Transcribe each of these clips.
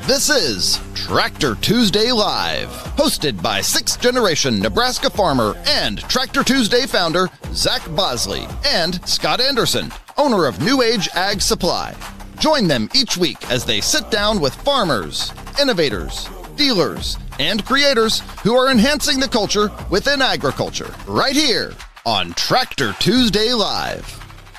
This is Tractor Tuesday Live, hosted by sixth-generation Nebraska farmer and Tractor Tuesday founder Zach Bosley and Scott Anderson, owner of New Age Ag Supply. Join them each week as they sit down with farmers, innovators, dealers, and creators who are enhancing the culture within agriculture, right here on Tractor Tuesday Live.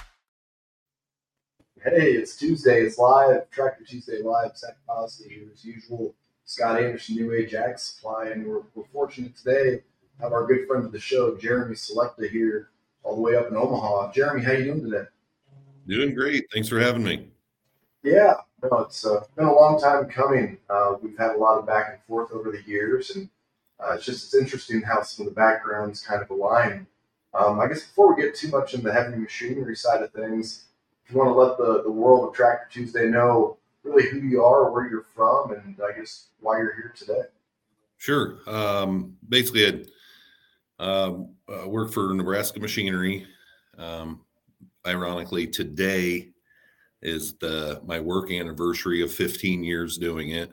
Hey, it's Tuesday. It's live. Tractor Tuesday Live. Zach Bosley here as usual. Scott Anderson, New Age Ag Supply. And we're fortunate today to have our good friend of the show, Jeremy Selecta, here all the way up in Omaha. Jeremy, how you doing today? Doing great. Thanks for having me. Yeah, no, it's been a long time coming. We've had a lot of back and forth over the years, and it's interesting how some of the backgrounds kind of align. I guess before we get too much in the heavy machinery side of things, if you want to let the world of Tractor Tuesday know really who you are, where you're from, and I guess why you're here today. Sure. Basically, I work for Nebraska Machinery. Ironically, today is my work anniversary of 15 years doing it.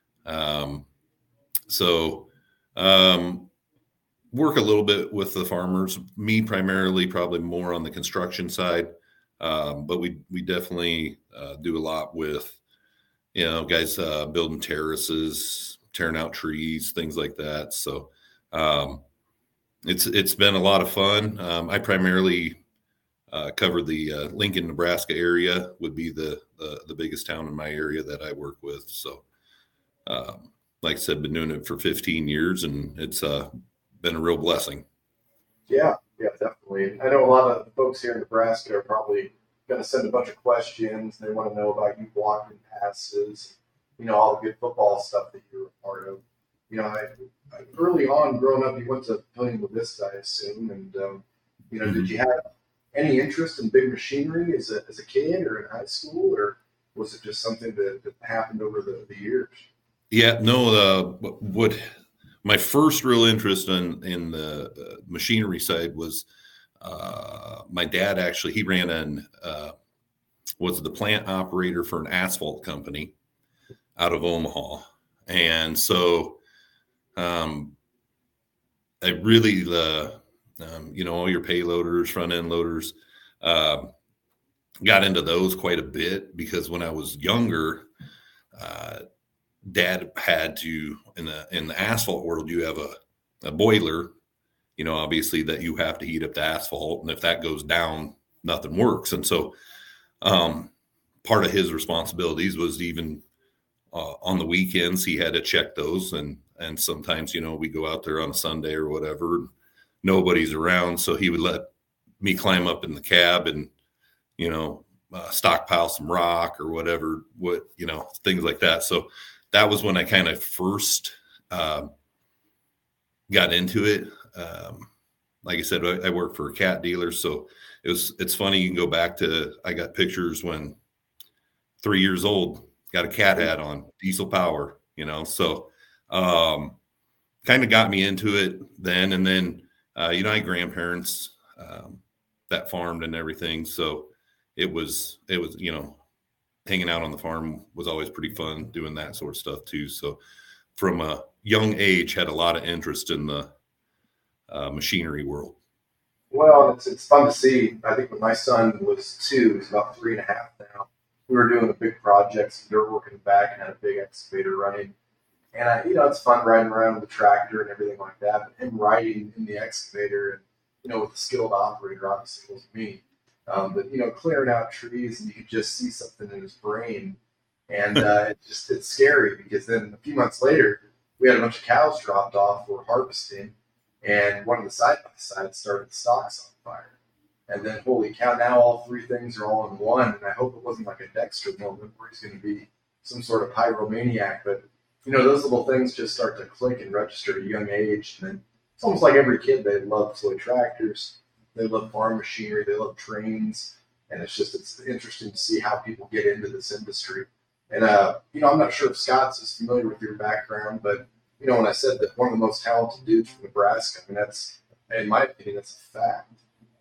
Work a little bit with the farmers, me primarily, probably more on the construction side. But we definitely do a lot with, guys building terraces, tearing out trees, things like that. So it's been a lot of fun. I primarily cover the Lincoln, Nebraska area, would be the biggest town in my area that I work with. So like I said, been doing it for 15 years, and it's been a real blessing. Yeah, definitely. I know a lot of folks here in Nebraska are probably going to send a bunch of questions. They want to know about you blocking passes, all the good football stuff that you were a part of. I early on growing up, you went to Pillion La Vista, I assume, and did you have any interest in big machinery as a kid or in high school, or was it just something that happened over the years? Yeah, no. What my first real interest in the machinery side was my dad. Actually, he ran was the plant operator for an asphalt company out of Omaha, and so I really all your payloaders, front end loaders, got into those quite a bit because when I was younger, Dad had to in the asphalt world, you have a boiler, obviously that you have to heat up the asphalt, and if that goes down, nothing works. And so part of his responsibilities was even on the weekends he had to check those, and sometimes we go out there on a Sunday or whatever, nobody's around, so he would let me climb up in the cab and stockpile some rock or whatever, things like that. So that was when I kind of first got into it. Like I said, I work for a cat dealer, so it's funny. You can go back to, I got pictures when 3 years old, got a cat hat on, diesel power, so kind of got me into it then. And then I had grandparents that farmed and everything, so it was hanging out on the farm was always pretty fun, doing that sort of stuff too. So from a young age, had a lot of interest in the machinery world. Well, it's fun to see. I think when my son was 2, he's about 3.5 now, we were doing a big project, some dirt work in the back, and had a big excavator running. And it's fun riding around with the tractor and everything like that. But him riding in the excavator and with a skilled operator, obviously wasn't me. But clearing out trees, and you could just see something in his brain, and it's scary because then a few months later we had a bunch of cows dropped off. We're harvesting, and one of the side by sides started the stalks on fire. And then holy cow! Now all 3 things are all in one, and I hope it wasn't like a Dexter moment where he's going to be some sort of pyromaniac. But those little things just start to click and register at a young age, and then it's almost like every kid, they love toy tractors. They love farm machinery. They love trains. And it's interesting to see how people get into this industry. And, I'm not sure if Scott's as familiar with your background, but, when I said that one of the most talented dudes from Nebraska, I mean, that's, in my opinion, that's a fact.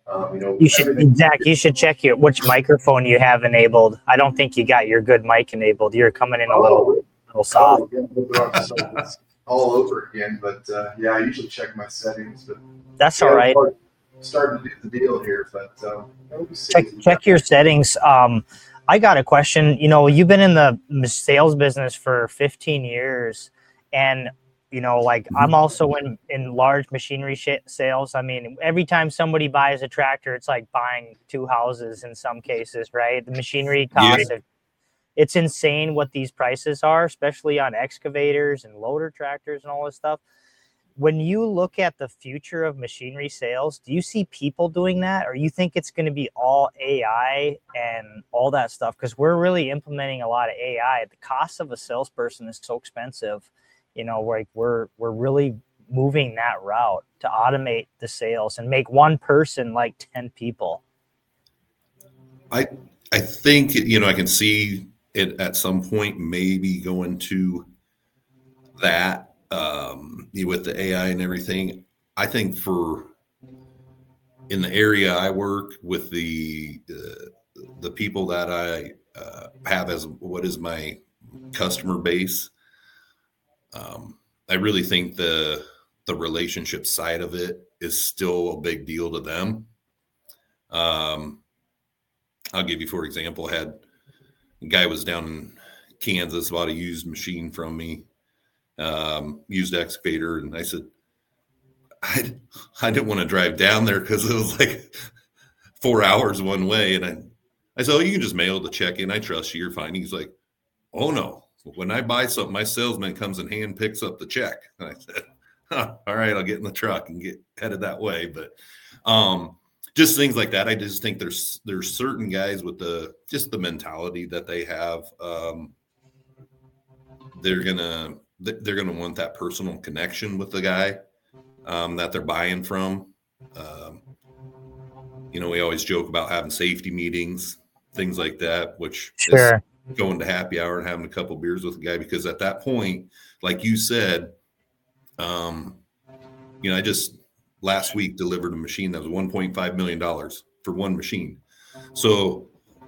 Zach, you should check which microphone you have enabled. I don't think you got your good mic enabled. You're coming in a little. little soft. It's all over again, but I usually check my settings. But that's all right. Starting to do the deal here, but check your settings. I got a question. You've been in the sales business for 15 years, and I'm also in large machinery sales. I mean, every time somebody buys a tractor, it's like buying two houses in some cases, right? The machinery costs, it's insane what these prices are, especially on excavators and loader tractors and all this stuff. When you look at the future of machinery sales, do you see people doing that, or you think it's going to be all AI and all that stuff? Because we're really implementing a lot of AI. The cost of a salesperson is so expensive. We're really moving that route to automate the sales and make one person like 10 people. I think, I can see it at some point maybe going to that with the AI and everything. I think in the area I work with the people that I have as what is my customer base, I really think the relationship side of it is still a big deal to them. I'll give you, for example, a guy was down in Kansas, bought a used machine from me, used excavator. And I said, I didn't want to drive down there because it was like 4 hours one way. And I said, oh, you can just mail the check in. I trust you. You're fine. He's like, oh no. When I buy something, my salesman comes and hand picks up the check. And I said, all right, I'll get in the truck and get headed that way. But just things like that. I just think there's certain guys with the mentality that they have. They're gonna want that personal connection with the guy that they're buying from. We always joke about having safety meetings, things like that, which is going to happy hour and having a couple beers with the guy, because at that point, like you said, I just last week delivered a machine that was $1.5 million for one machine. So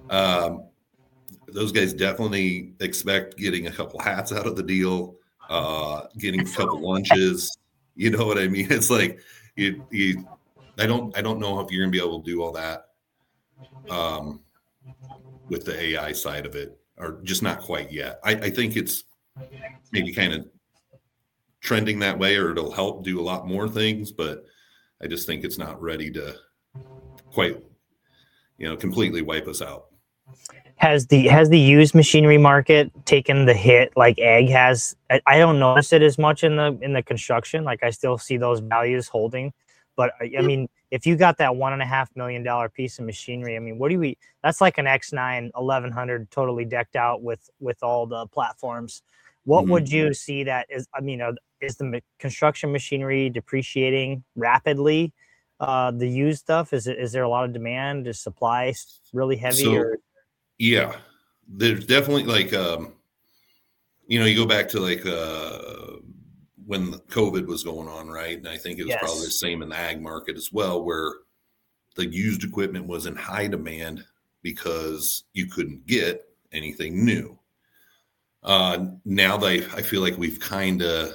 those guys definitely expect getting a couple hats out of the deal, getting a couple lunches. You know what I mean? It's like I don't know if you're gonna be able to do all that with the AI side of it, or just not quite yet. I think it's maybe kind of trending that way, or it'll help do a lot more things, but I just think it's not ready to quite, completely wipe us out. Has the used machinery market taken the hit like ag has? I don't notice it as much in the construction. Like I still see those values holding, but I mean, if you got that $1.5 million piece of machinery, I mean, that's like an X9 1100 totally decked out with all the platforms. What would you see that is? I mean, is the construction machinery depreciating rapidly? The used stuff, is there a lot of demand? Is supply really heavy? Yeah, there's definitely like, you go back to like when the COVID was going on, right? And I think it was probably the same in the ag market as well, where the used equipment was in high demand because you couldn't get anything new. Now I feel like we've kind of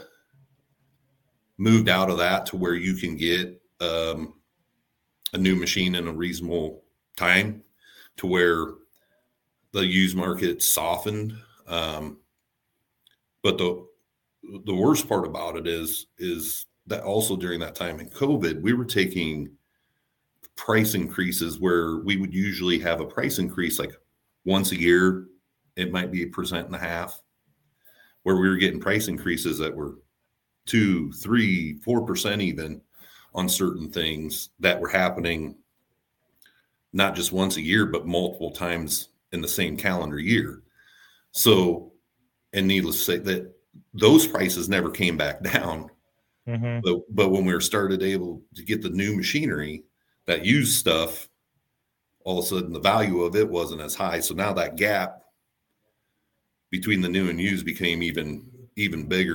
moved out of that to where you can get a new machine in a reasonable time, to where the used market softened. But the worst part about it is that also during that time in COVID, we were taking price increases where we would usually have a price increase like once a year. It might be 1.5%, where we were getting price increases that were 2%, 3%, 4% even on certain things that were happening not just once a year, but multiple times in the same calendar year. So, and needless to say that those prices never came back down. But when we were started able to get the new machinery, that used stuff, all of a sudden the value of it wasn't as high. So now that gap between the new and used became even bigger,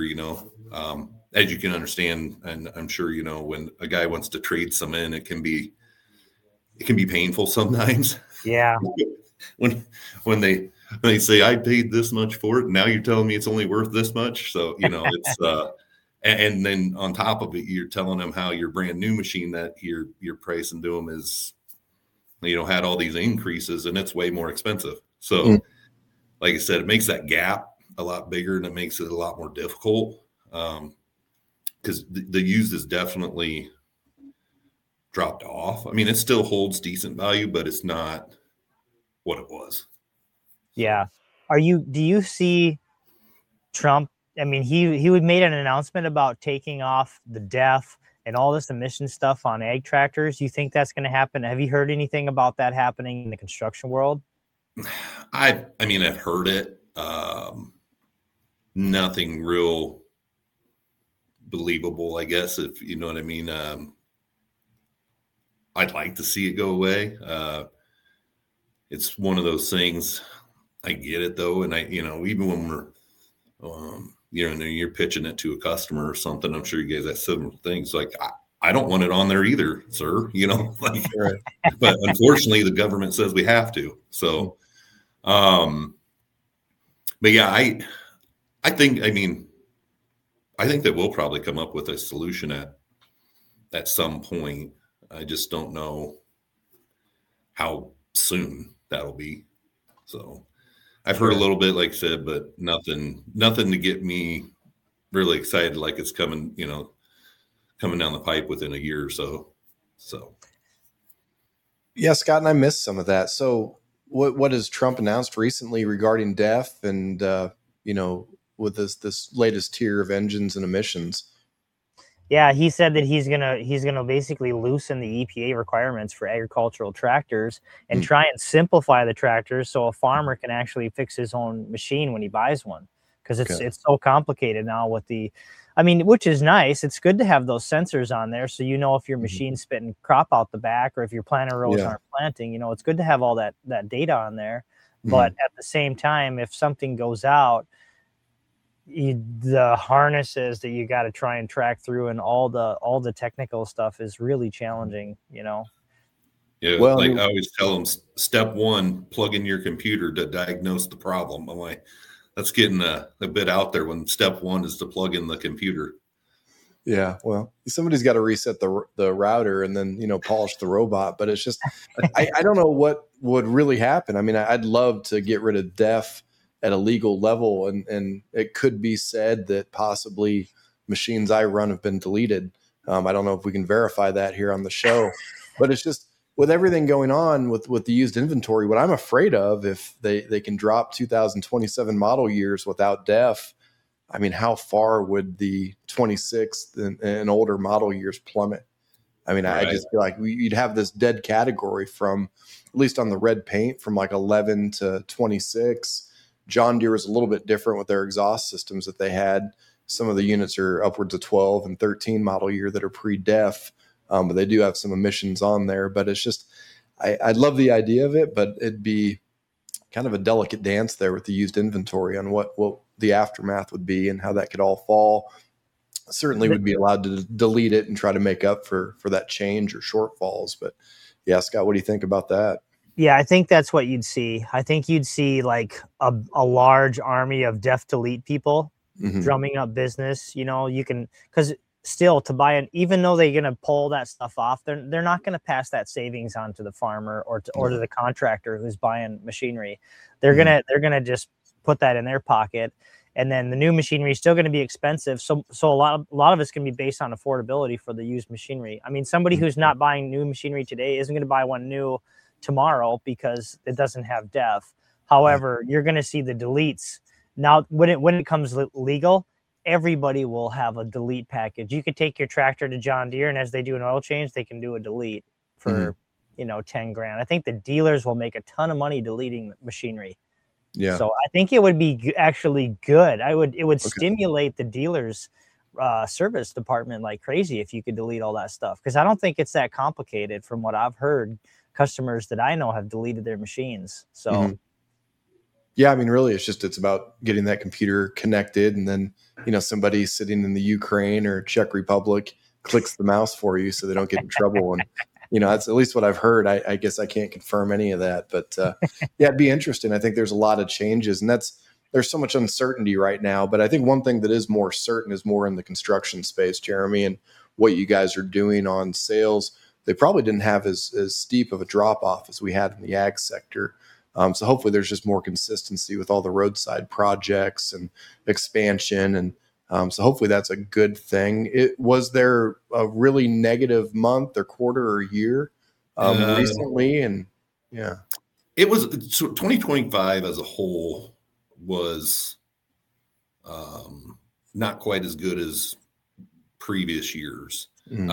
as you can understand. And I'm sure, when a guy wants to trade some in, it can be painful sometimes. Yeah. when they say I paid this much for it. And now you're telling me it's only worth this much. So, it's, and then on top of it, you're telling them how your brand new machine that you're pricing to them is, had all these increases and it's way more expensive. So like I said, it makes that gap a lot bigger and it makes it a lot more difficult. Because the used is definitely dropped off. I mean, it still holds decent value, but it's not what it was. Yeah. Do you see Trump? I mean, he would made an announcement about taking off the DEF and all this emission stuff on ag tractors. You think that's going to happen? Have you heard anything about that happening in the construction world? I mean, I've heard it. Nothing real believable, I guess, if you know what I mean. I'd like to see it go away. It's one of those things. I get it though, and even when we're, you're pitching it to a customer or something, I'm sure you guys have similar things. Like I don't want it on there either, sir. Right. But unfortunately, the government says we have to. So, but yeah, I think that we'll probably come up with a solution at some point. I just don't know how soon that'll be. So I've heard a little bit, like I said, but nothing to get me really excited like it's coming down the pipe within a year or so. So yeah, Scott, and I missed some of that. So what has Trump announced recently regarding DEF and with this latest tier of engines and emissions? Yeah, he said that he's gonna basically loosen the EPA requirements for agricultural tractors and try and simplify the tractors so a farmer can actually fix his own machine when he buys one, because it's so complicated now with which is nice. It's good to have those sensors on there so if your machine's spitting crop out the back or if your planter rows aren't planting. It's good to have all that data on there. But at the same time, if something goes out, the harnesses that you got to try and track through and all the technical stuff is really challenging. Yeah, well, I always tell them, step one, plug in your computer to diagnose the problem. I'm like, that's getting a bit out there when step one is to plug in the computer. Yeah, well, somebody's got to reset the router and then polish the robot. But it's just I don't know what would really happen. I mean, I'd love to get rid of DEF at a legal level, and it could be said that possibly machines I run have been deleted. I don't know if we can verify that here on the show, but it's just with everything going on with the used inventory, what I'm afraid of, if they can drop 2027 model years without DEF, I mean, how far would the 26 and older model years plummet? I mean, right. I just feel like you'd have this dead category from, at least on the red paint, from like 11 to 26. John Deere is a little bit different with their exhaust systems that they had. Some of the units are upwards of 12 and 13 model year that are pre-DEF, but they do have some emissions on there. But it's just, I love the idea of it, but it'd be kind of a delicate dance there with the used inventory on what the aftermath would be and how that could all fall. Certainly would be allowed to delete it and try to make up for that change or shortfalls. But yeah, Scott, what do you think about that? Yeah, I think that's what you'd see. I think you'd see like a large army of DEF delete people drumming up business. You can, because still to buy even though they're going to pull that stuff off, they're not going to pass that savings on to the farmer or to the contractor who's buying machinery. They're gonna just put that in their pocket, and then the new machinery is still going to be expensive. So a lot of it's going to be based on affordability for the used machinery. I mean, somebody who's not buying new machinery today isn't going to buy one new tomorrow because it doesn't have DEF. However, you're going to see the deletes now when it comes legal. Everybody will have a delete package. You could take your tractor to John Deere, and as they do an oil change, they can do a delete for $10,000. I think the dealers will make a ton of money deleting machinery. Yeah. So I think it would be actually good. It would stimulate the dealers' service department like crazy if you could delete all that stuff, because I don't think it's that complicated. From what I've heard, customers that I know have deleted their machines. So. Yeah, I mean, really, it's about getting that computer connected, and then somebody sitting in the Ukraine or Czech Republic clicks the mouse for you so they don't get in trouble, and that's at least what I've heard. I guess I can't confirm any of that, but yeah, it'd be interesting. I think there's a lot of changes, and there's so much uncertainty right now. But I think one thing that is more certain is more in the construction space, Jeremy, and what you guys are doing on sales. They probably didn't have as steep of a drop off as we had in the ag sector. So hopefully there's just more consistency with all the roadside projects and expansion. And so hopefully that's a good thing. Was there a really negative month or quarter or year recently? And yeah, it was, so 2025 as a whole was not quite as good as previous years.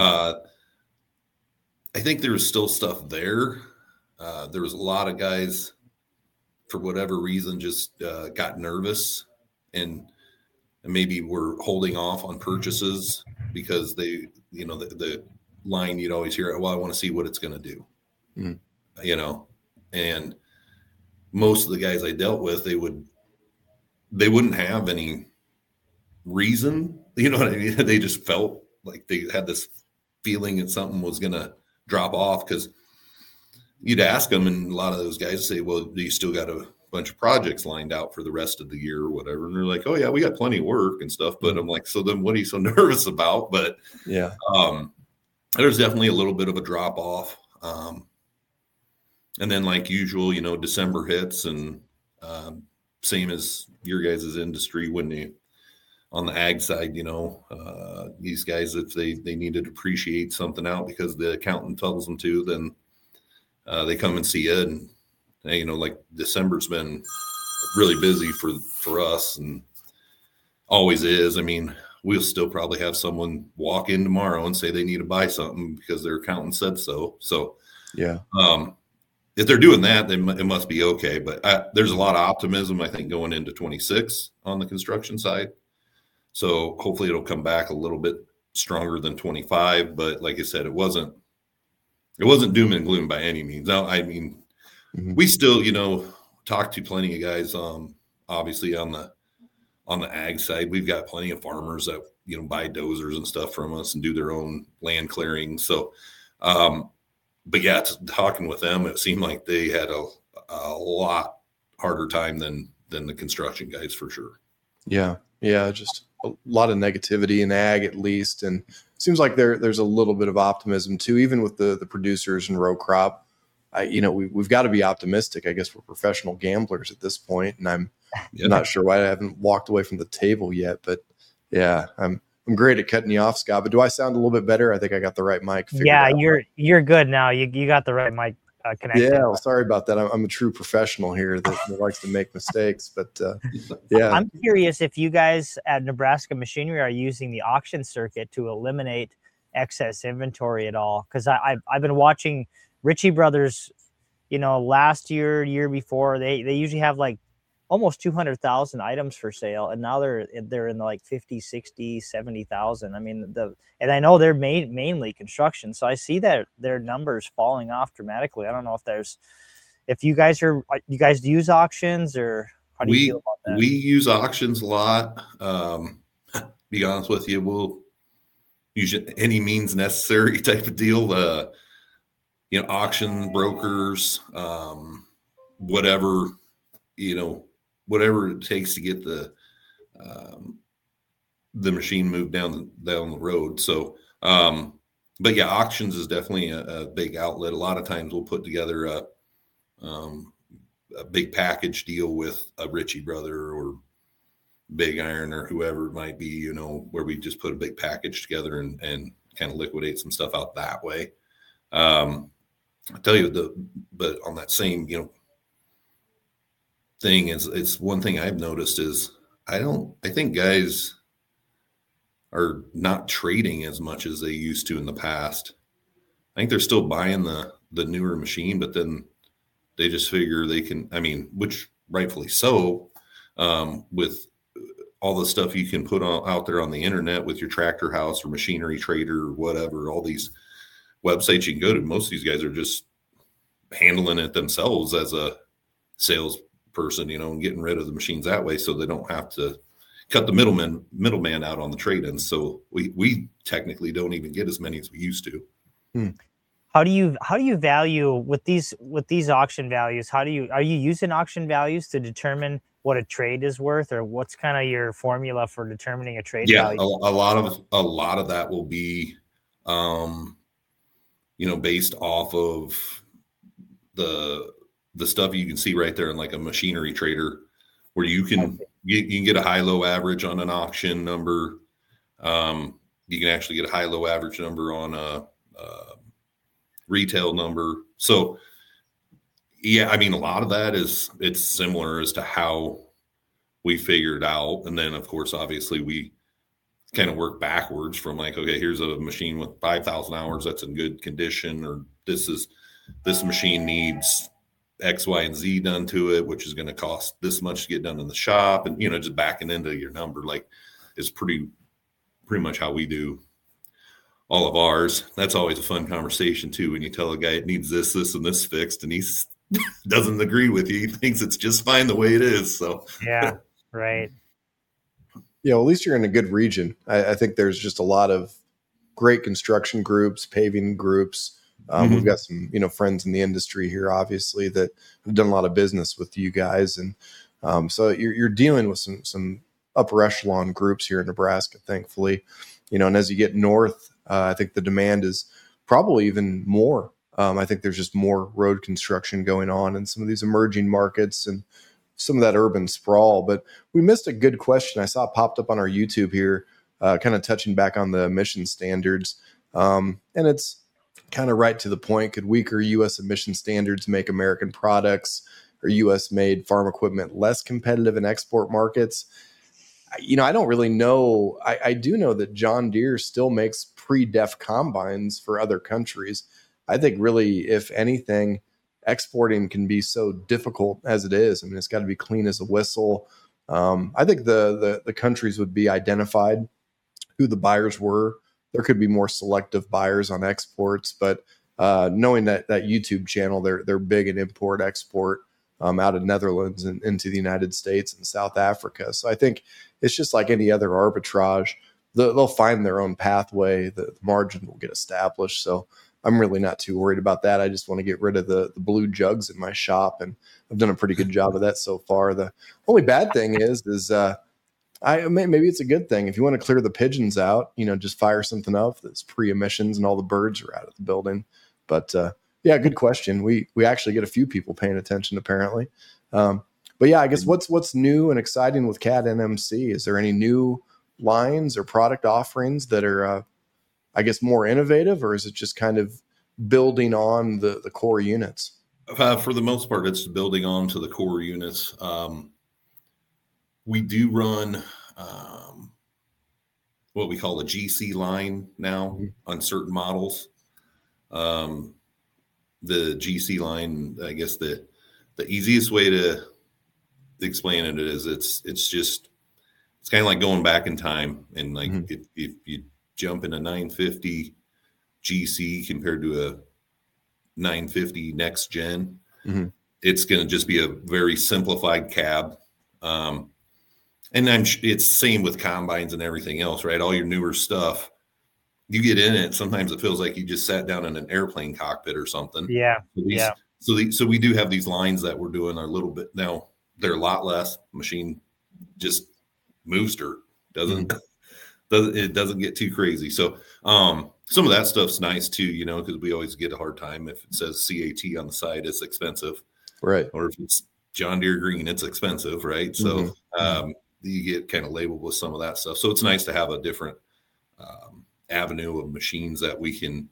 I think there was still stuff there. There was a lot of guys, for whatever reason, just got nervous and maybe were holding off on purchases because they, the line you'd always hear, well, I want to see what it's going to do, and most of the guys I dealt with, they wouldn't have any reason, what I mean? They just felt like they had this feeling that something was going to drop off, because you'd ask them, and a lot of those guys say, well, do you still got a bunch of projects lined out for the rest of the year or whatever? And they're like, oh yeah, we got plenty of work and stuff. But I'm like, so then what are you so nervous about? But yeah, there's definitely a little bit of a drop off. And then like usual, December hits, and same as your guys' industry, when they, on the ag side, these guys, if they need to depreciate something out because the accountant tells them to, then they come and see it. And like December's been really busy for us, and always is. I mean, we'll still probably have someone walk in tomorrow and say they need to buy something because their accountant said so. So yeah, if they're doing that, then it must be okay. But there's a lot of optimism, I think, going into 26 on the construction side. So hopefully it'll come back a little bit stronger than 25. But like I said, it wasn't doom and gloom by any means. Now, I mean, we still, talk to plenty of guys, obviously on the ag side. We've got plenty of farmers that, buy dozers and stuff from us and do their own land clearing. So, but yeah, talking with them, it seemed like they had a lot harder time than the construction guys, for sure. Yeah. Just a lot of negativity in ag, at least. And it seems like there's a little bit of optimism too, even with the producers and row crop. We've got to be optimistic. I guess we're professional gamblers at this point, and I'm not sure why I haven't walked away from the table yet. But yeah, I'm great at cutting you off, Scott. But do I sound a little bit better? I think I got the right mic. Yeah, you're good now. You got the right mic connected. Yeah, well, sorry about that. I'm a true professional here that likes to make mistakes. But yeah, I'm curious if you guys at Nebraska Machinery are using the auction circuit to eliminate excess inventory at all, because I've been watching Ritchie Brothers, last year before, they usually have like almost 200,000 items for sale, and now they're in like 50, 60, 70,000. I mean, and I know they're mainly construction, so I see that their numbers falling off dramatically. I don't know if you guys use auctions, or how do you feel about that? We use auctions a lot. Be honest with you, we'll use any means necessary type of deal. Auction brokers, whatever it takes to get the machine moved down the road. So, but yeah, auctions is definitely a big outlet. A lot of times we'll put together a big package deal with a Ritchie Brother or Big Iron or whoever it might be, where we just put a big package together and kind of liquidate some stuff out that way. I tell you, but on that same, thing is, it's one thing I've noticed is I think guys are not trading as much as they used to in the past. I think they're still buying the newer machine, but then they just figure they can, which rightfully so, with all the stuff you can put out there on the internet with your Tractor House or Machinery Trader or whatever, all these websites you can go to. Most of these guys are just handling it themselves as a salesperson, and getting rid of the machines that way, so they don't have to cut the middleman out on the trade-ins. So we technically don't even get as many as we used to. How do you value with these auction values? Are you using auction values to determine what a trade is worth, or what's kind of your formula for determining a trade value? A lot of that will be, based off of the stuff you can see right there in like a machinery trader, where you can get a high-low average on an auction number. You can actually get a high-low average number on a retail number. So yeah, I mean, a lot of that it's similar as to how we figured out. And then of course, obviously we kind of work backwards from like, okay, here's a machine with 5,000 hours that's in good condition, or this machine needs X, Y, and Z done to it, which is going to cost this much to get done in the shop. And, just backing into your number, like, is pretty much how we do all of ours. That's always a fun conversation too, when you tell a guy it needs this, and this fixed, and he doesn't agree with you. He thinks it's just fine the way it is. So yeah, right. Yeah, well, at least you're in a good region. I think there's just a lot of great construction groups, paving groups. We've got some, friends in the industry here, obviously, that have done a lot of business with you guys, and so you're dealing with some upper echelon groups here in Nebraska, thankfully. And as you get north, I think the demand is probably even more. I think there's just more road construction going on in some of these emerging markets and some of that urban sprawl. But we missed a good question I saw popped up on our YouTube here, kind of touching back on the emission standards. And it's kind of right to the point. Could weaker U.S. emission standards make American products or U.S.-made farm equipment less competitive in export markets? I don't really know. I do know that John Deere still makes pre-def combines for other countries. I think really, if anything, exporting can be so difficult as it is. I mean, it's got to be clean as a whistle. I think the countries would be identified who the buyers were. There could be more selective buyers on exports, but knowing that YouTube channel, they're big in import export out of Netherlands and into the United States and South Africa. So I think it's just like any other arbitrage. They'll find their own pathway. The margin will get established. So I'm really not too worried about that. I just want to get rid of the blue jugs in my shop, and I've done a pretty good job of that so far. The only bad thing is maybe it's a good thing. If you want to clear the pigeons out, just fire something up that's pre-emissions and all the birds are out of the building. But yeah, good question. We actually get a few people paying attention apparently. But yeah, I guess what's new and exciting with Cat NMC? Is there any new lines or product offerings that are, I guess, more innovative, or is it just kind of building on the core units? For the most part, it's building on to the core units. We do run what we call the GC line now on certain models. The GC line, I guess the easiest way to explain it is it's kind of like going back in time, and like if you jump in a 950 GC compared to a 950 next gen, it's going to just be a very simplified cab. And it's same with combines and everything else, right? All your newer stuff, you get in it, sometimes it feels like you just sat down in an airplane cockpit or something. Yeah. So we do have these lines that we're doing a little bit now. They're a lot less. Machine just moves dirt. It doesn't get too crazy. So some of that stuff's nice too, because we always get a hard time if it says CAT on the side, it's expensive, right? Or if it's John Deere green, it's expensive, right? So you get kind of labeled with some of that stuff. So it's nice to have a different avenue of machines that we can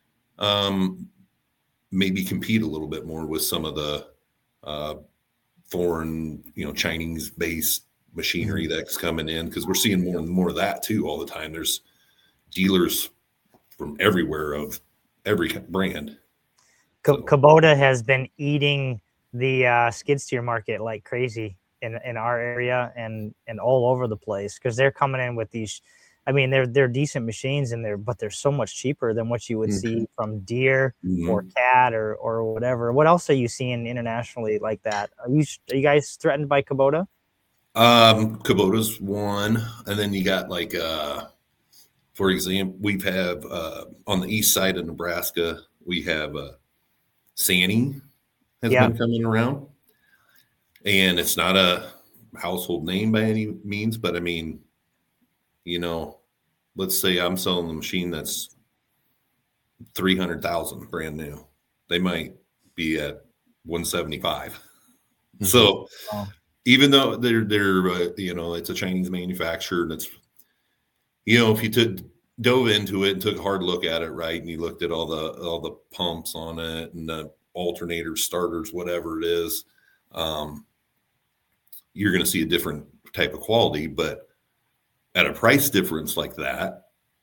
maybe compete a little bit more with some of the foreign, Chinese-based machinery that's coming in, because we're seeing more and more of that too all the time. There's dealers from everywhere of every brand. Kubota has been eating the skid steer market like crazy in our area and all over the place, because they're coming in with these. I mean, they're decent machines but they're so much cheaper than what you would see from Deere or Cat or whatever. What else are you seeing internationally like that? Are you guys threatened by Kubota? Kubota's one, and then you got for example, we've have on the east side of Nebraska, We have Sani has been coming around, and it's not a household name by any means, but I mean, let's say I'm selling a machine that's 300,000 brand new. They might be at 175. Mm-hmm. So even though they're it's a Chinese manufacturer, and it's, if you dove into it and took a hard look at it, right, and you looked at all the pumps on it and the alternators, starters, whatever it is, you're going to see a different type of quality. But at a price difference like that,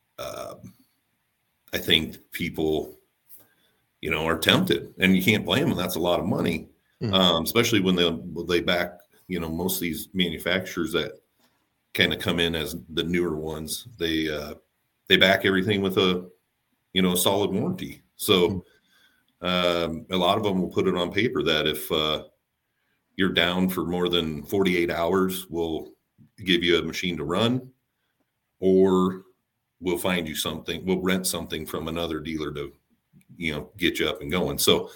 I think people, are tempted, and you can't blame them. That's a lot of money, especially when they back, most of these manufacturers that kind of come in as the newer ones, they back everything with a solid warranty. So a lot of them will put it on paper that if you're down for more than 48 hours, we'll give you a machine to run, or we'll find you something. We'll rent something from another dealer to, get you up and going. So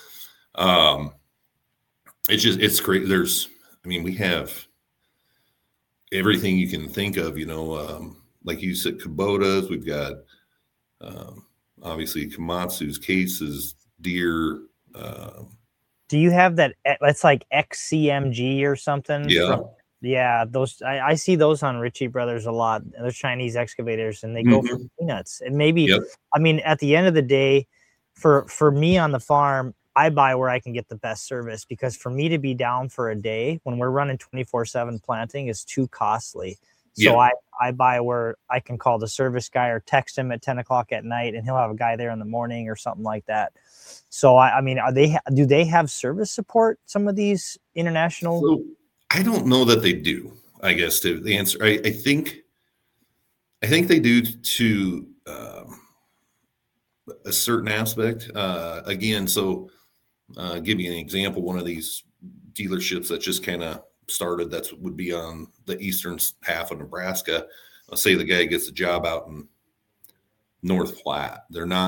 it's great. We have everything you can think of, like you said, Kubotas. We've got obviously Komatsu's cases, Deere. Do you have that? That's like XCMG or something. Yeah. Those I see those on Ritchie Brothers a lot. Those Chinese excavators, and they go for peanuts. And maybe, at the end of the day, for me on the farm, I buy where I can get the best service, because for me to be down for a day when we're running 24/7 planting is too costly. So I buy where I can call the service guy or text him at 10 o'clock at night, and he'll have a guy there in the morning or something like that. So do they have service support, some of these international? So I don't know that they do. I guess to the answer, I think they do to a certain aspect. Again, so give you an example. One of these dealerships that just kind of started, would be on the eastern half of Nebraska. Let's say the guy gets a job out in North Platte.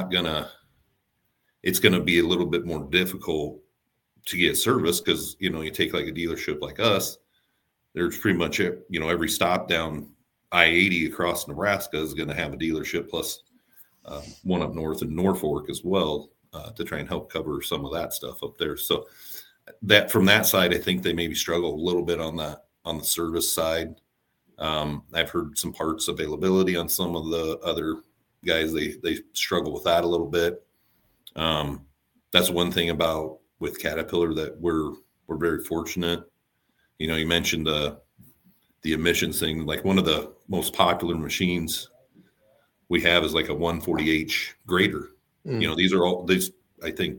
It's going to be a little bit more difficult to get service, because, you take like a dealership like us, there's pretty much, every stop down I-80 across Nebraska is going to have a dealership, plus one up north in Norfolk as well, to try and help cover some of that stuff up there. So that from that side, I think they maybe struggle a little bit on the service side. I've heard some parts availability on some of the other guys. They struggle with that a little bit. That's one thing about with Caterpillar that we're very fortunate. You mentioned the emissions thing. Like, one of the most popular machines we have is like a 140H grader. These are all I think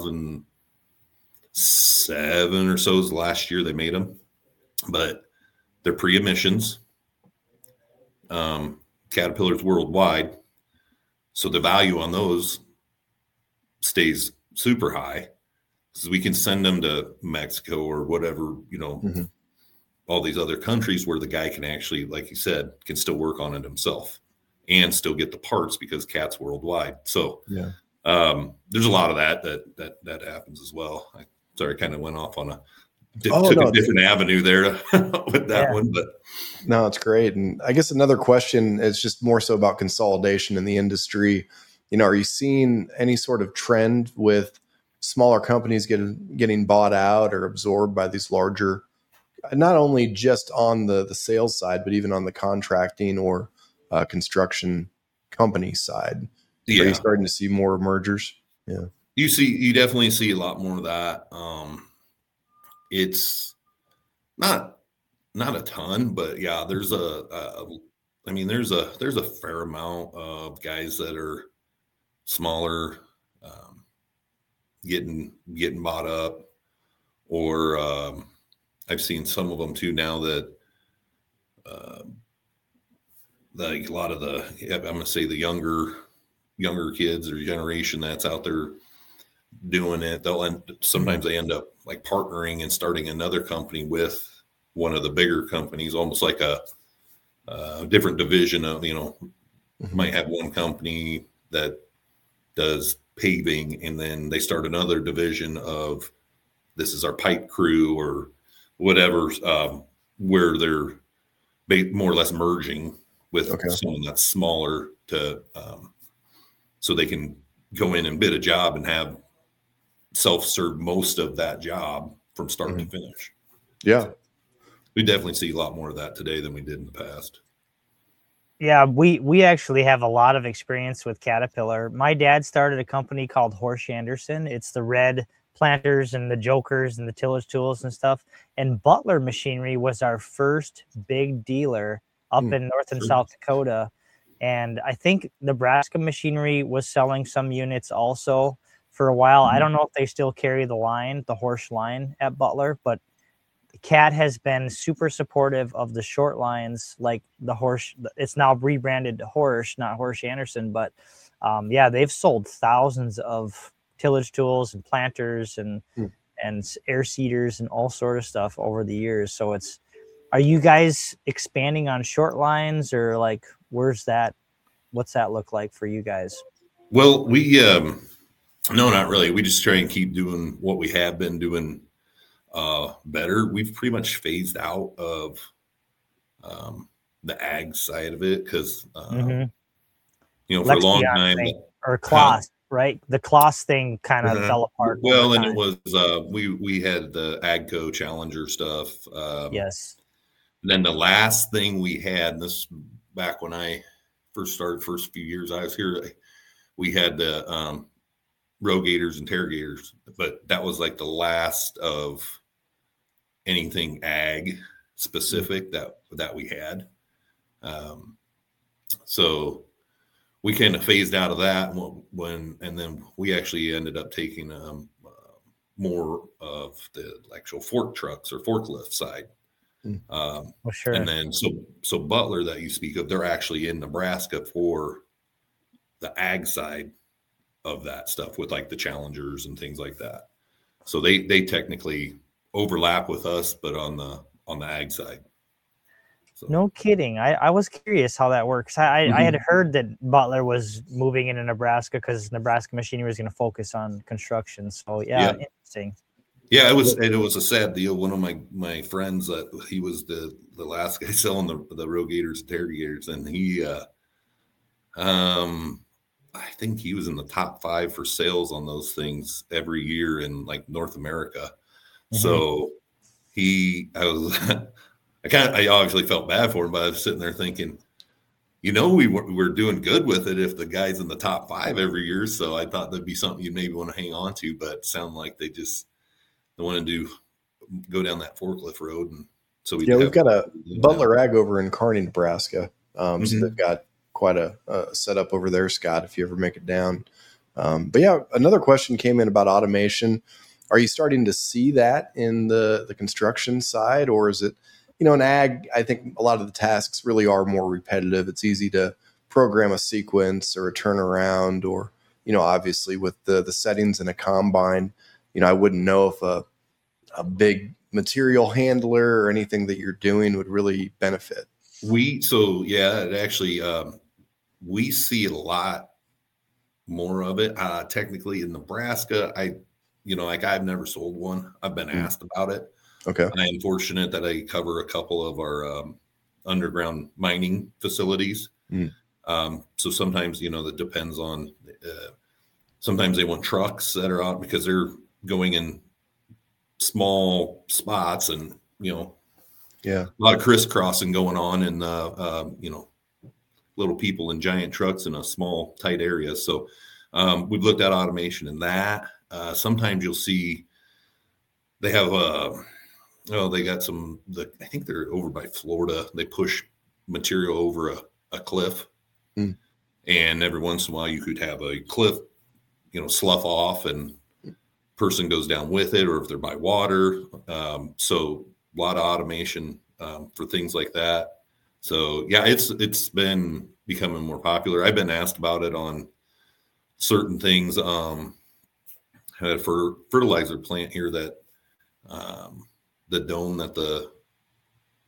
2007 or so is the last year they made them, but they're pre-emissions. Caterpillar's worldwide, so the value on those stays super high, because we can send them to Mexico or whatever, all these other countries where the guy can actually, like you said, can still work on it himself and still get the parts, because Cat's worldwide. So there's a lot of that happens as well. I kind of went off on a different avenue there with that one, but no, it's great. And I guess another question is just more so about consolidation in the industry. Are you seeing any sort of trend with smaller companies getting bought out or absorbed by these larger, not only just on the sales side, but even on the contracting or construction company side? Are you starting to see more mergers? Yeah. You definitely see a lot more of that. It's not a ton, but there's there's a fair amount of guys that are smaller, getting bought up, or I've seen some of them too now that like a lot of I'm going to say the younger kids or generation that's out there doing it, sometimes they end up like partnering and starting another company with one of the bigger companies, almost like a different division of, might have one company that does paving, and then they start another division of this is our pipe crew or whatever, where they're more or less merging with someone that's smaller to so they can go in and bid a job and have self-serve most of that job from start to finish. Yeah. So we definitely see a lot more of that today than we did in the past. Yeah, we actually have a lot of experience with Caterpillar. My dad started a company called Horsch Anderson. It's the red planters and the jokers and the tillage tools and stuff. And Butler Machinery was our first big dealer up in North and South Dakota. And I think Nebraska Machinery was selling some units also for a while. I don't know if they still carry the Horsch line at Butler, but Cat has been super supportive of the short lines, like the Horsch. It's now rebranded to Horsch, not Horsch Anderson, but yeah, they've sold thousands of tillage tools and planters and air seeders and all sort of stuff over the years. So are you guys expanding on short lines, or like what's that look like for you guys? Well, we no, not really. We just try and keep doing what we have been doing better. We've pretty much phased out of the ag side of it because for a long time or Kloss, right? The Kloss thing kind of fell apart. Well, and it was we had the AGCO Challenger stuff. Yes. Then the last thing we had, and this back when I first started, first few years I was here, we had the Rogators and Terragators, but that was like the last of anything ag specific that we had. So we kind of phased out of that and then we actually ended up taking more of the actual fork trucks or forklift side. Sure. And then so Butler that you speak of, they're actually in Nebraska for the ag side of that stuff with like the Challengers and things like that. So they technically overlap with us, but on the ag side. So. No kidding. I was curious how that works. I had heard that Butler was moving into Nebraska because Nebraska Machinery was going to focus on construction. So yeah. Interesting. Yeah, it was a sad deal. One of my friends, he was the last guy selling the Rogators and Terragators, and he I think he was in the top 5 for sales on those things every year in like North America. So I obviously felt bad for him, but I was sitting there thinking, we're doing good with it if the guy's in the top 5 every year. So I thought that'd be something you maybe want to hang on to, but it sounded like they want to go down that forklift road. And so we've got a Butler Ag over in Kearney, Nebraska. So they've got quite a setup over there, Scott, if you ever make it down. But yeah, another question came in about automation. Are you starting to see that in the construction side, or is it, in ag, I think a lot of the tasks really are more repetitive. It's easy to program a sequence or a turnaround, or, obviously with the settings in a combine, I wouldn't know if a big material handler or anything that you're doing would really benefit. We see a lot more of it. Technically in Nebraska, I've never sold one. I've been asked about it. Okay. And I am fortunate that I cover a couple of our underground mining facilities. So sometimes, that depends on, sometimes they want trucks that are out because they're going in small spots and, a lot of crisscrossing going on and, little people in giant trucks in a small, tight area. So we've looked at automation in that. Sometimes you'll see they have, they got I think they're over by Florida. They push material over a cliff. And every once in a while you could have a cliff, slough off and person goes down with it, or if they're by water. So a lot of automation for things like that. So yeah, it's been becoming more popular. I've been asked about it on certain things. For fertilizer plant here that the dome that the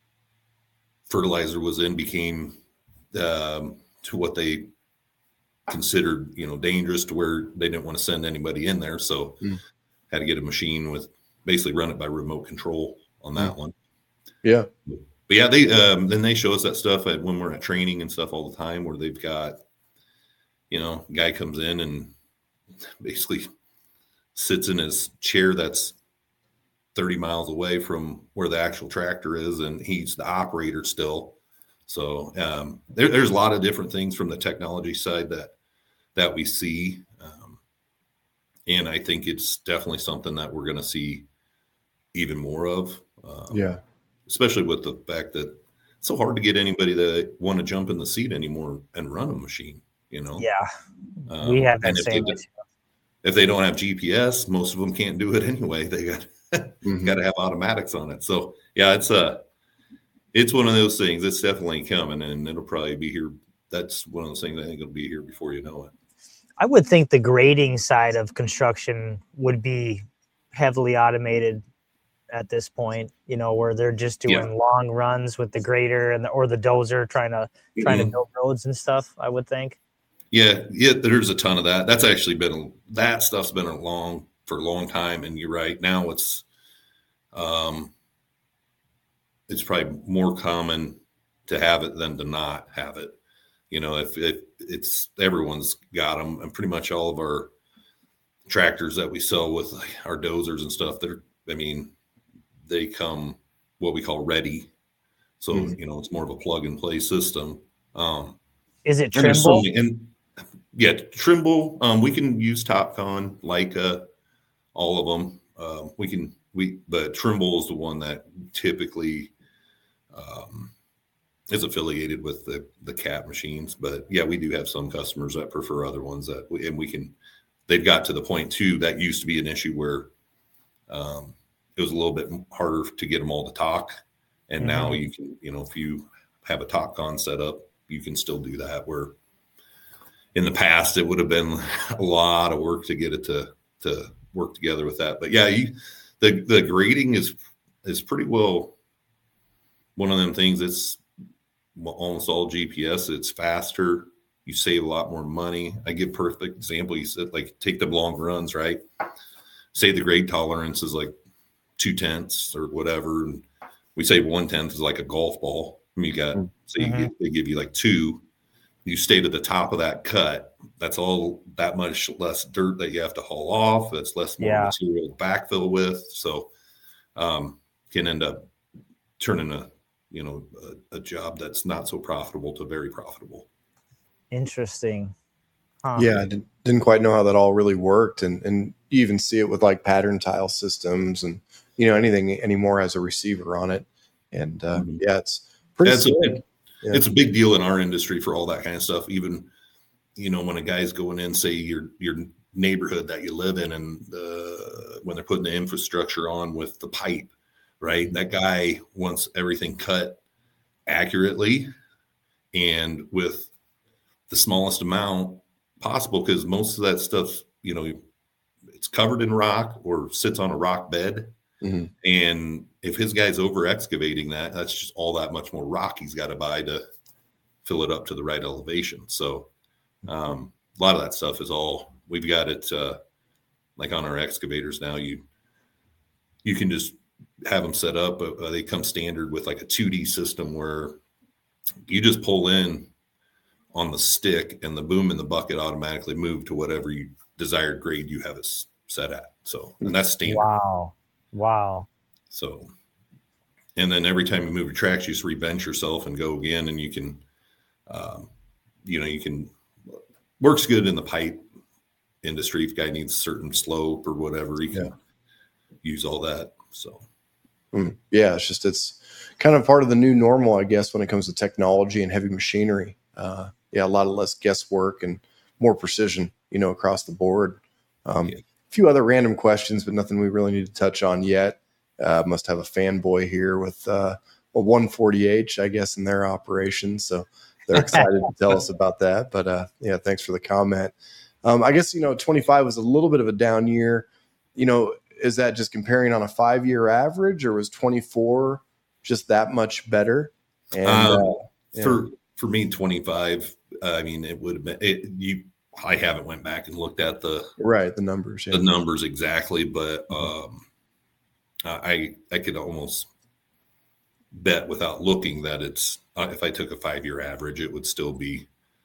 fertilizer was in became to what they considered, dangerous to where they didn't want to send anybody in there. So had to get a machine with basically run it by remote control on that one. Yeah. But yeah, they then they show us that stuff when we're at training and stuff all the time, where they've got, guy comes in and basically sits in his chair that's 30 miles away from where the actual tractor is, and he's the operator still. So there's a lot of different things from the technology side that we see. And I think it's definitely something that we're going to see even more of. Especially with the fact that it's so hard to get anybody that want to jump in the seat anymore and run a machine, Yeah. We have that same issue. If they don't have GPS, most of them can't do it anyway. They got to have automatics on it. So yeah, it's one of those things. It's definitely coming, and it'll probably be here. That's one of those things I think it'll be here before you know it. I would think the grading side of construction would be heavily automated at this point, where they're just doing long runs with the grader or the dozer trying to build roads and stuff, I would think. Yeah, there's a ton of that. That's actually that stuff's been for a long time. And you're right. Now it's probably more common to have it than to not have it. If it's everyone's got them, and pretty much all of our tractors that we sell with our dozers and stuff, they come what we call ready. So, it's more of a plug and play system. Is it Trimble? Trimble. We can use Topcon, Leica, all of them. But Trimble is the one that typically is affiliated with the Cat machines. But yeah, we do have some customers that prefer other ones they've got to the point too, that used to be an issue where it was a little bit harder to get them all to talk. And now you can, if you have a Topcon set up, you can still do that, where in the past it would have been a lot of work to get it to work together with that. But yeah, the grading is pretty well one of them things. It's almost all GPS. It's faster. You save a lot more money. I give perfect example. You said, take the long runs, right? Say the grade tolerance is 0.2 or whatever, and we say 1/10 is like a golf ball. They give you 2. You stay to the top of that cut. That's all that much less dirt that you have to haul off. That's less more material to backfill with. So can end up turning a job that's not so profitable to very profitable. Interesting. Yeah, I didn't quite know how that all really worked, and you even see it with pattern tile systems and anything anymore has a receiver on it, and it's pretty. It's a big deal in our industry for all that kind of stuff. Even when a guy's going in, say your neighborhood that you live in, and when they're putting the infrastructure on with the pipe, right? That guy wants everything cut accurately and with the smallest amount possible, because most of that stuff, it's covered in rock or sits on a rock bed. And if his guy's over excavating that's just all that much more rock he's got to buy to fill it up to the right elevation. So a lot of that stuff is all we've got it on our excavators now. You can just have them set up. They come standard with a 2D system where you just pull in on the stick and the boom in the bucket automatically move to whatever you desired grade you have it set at. So, and that's standard. Wow. So, and then every time you move your tracks, you just rebench yourself and go again. And you can, works good in the pipe industry. If a guy needs a certain slope or whatever, he can use all that. So, it's kind of part of the new normal, I guess, when it comes to technology and heavy machinery. A lot of less guesswork and more precision, across the board. A few other random questions, but nothing we really need to touch on yet. Must have a fanboy here with a 140H, I guess, in their operation. So they're excited to tell us about that. But thanks for the comment. I guess, 25 was a little bit of a down year. Is that just comparing on a 5-year average, or was 24 just that much better? And for me, 25, it would have been I haven't went back and looked at the numbers, the numbers exactly, but I could almost bet without looking that it's if I took a 5-year average, it would still be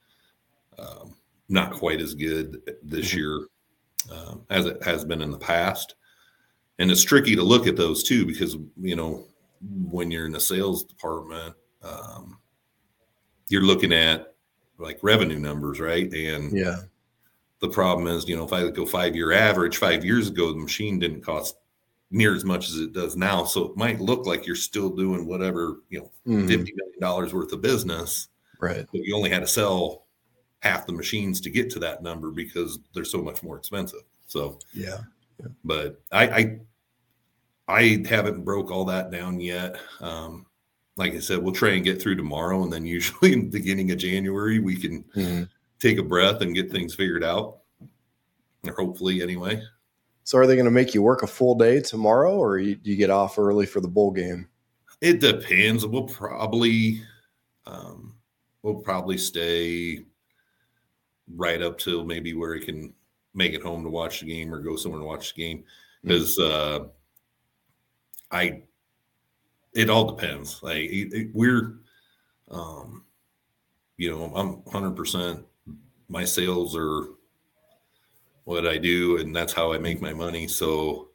not quite as good this year as it has been in the past. And it's tricky to look at those too, because, you know, when you're in the sales department, you're looking at like revenue numbers, right? And the problem is, you know, if I go 5-year average, 5 years ago, the machine didn't cost near as much as it does now. So it might look like you're still doing whatever, you know, $50 million worth of business, right? But you only had to sell half the machines to get to that number because they're so much more expensive. So, but I haven't broke all that down yet. Like I said, we'll try and get through tomorrow. And then usually in the beginning of January, we can take a breath and get things figured out, or hopefully anyway. So are they going to make you work a full day tomorrow, or do you get off early for the bowl game? It depends. We'll probably stay right up till maybe where he can make it home to watch the game or go somewhere to watch the game. Because it all depends. Like we're, you know, I'm 100%. My sales are what I do, and that's how I make my money. So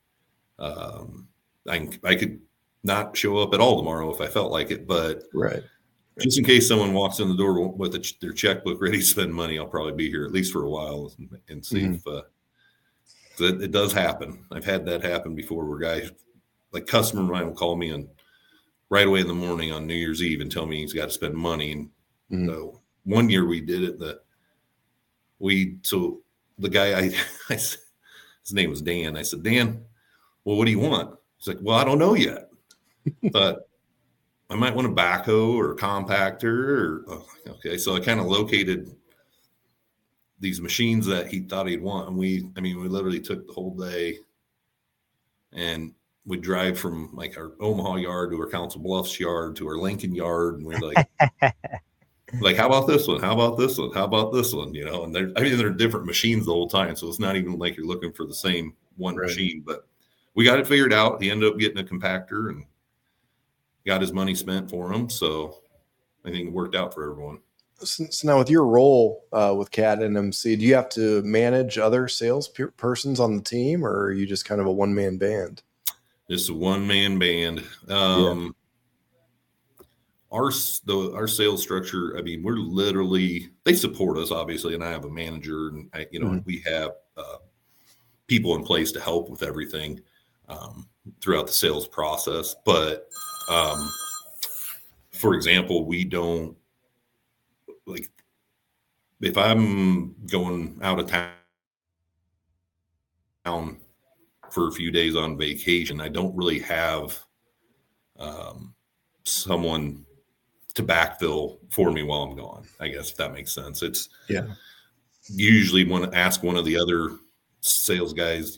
I could not show up at all tomorrow if I felt like it, but just in case someone walks in the door with their checkbook ready to spend money, I'll probably be here at least for a while and see if it does happen. I've had that happen before, where guys, like customer of mine, will call me and right away in the morning on New Year's Eve and tell me he's got to spend money. And so one year we did it the guy, his name was Dan. I said, Dan, well, what do you want? He's like, well, I don't know yet, but I might want a backhoe or a compactor. Okay. So I kind of located these machines that he thought he'd want. And we literally took the whole day and we'd drive from like our Omaha yard to our Council Bluffs yard to our Lincoln yard. And we're like, like, how about this one? How about this one? How about this one? You know, and they're different machines the whole time. So it's not even like you're looking for the same one machine, but we got it figured out. He ended up getting a compactor and got his money spent for him. So I think it worked out for everyone. So now with your role with CAT NMC, do you have to manage other sales persons on the team, or are you just kind of a one-man band? Just a one-man band. Our sales structure, I mean, we're literally, they support us obviously, and I have a manager, and we have people in place to help with everything throughout the sales process. But for example, we don't, like, if I'm going out of town for a few days on vacation, I don't really have someone to backfill for me while I'm gone, I guess, if that makes sense. It's usually want to ask one of the other sales guys,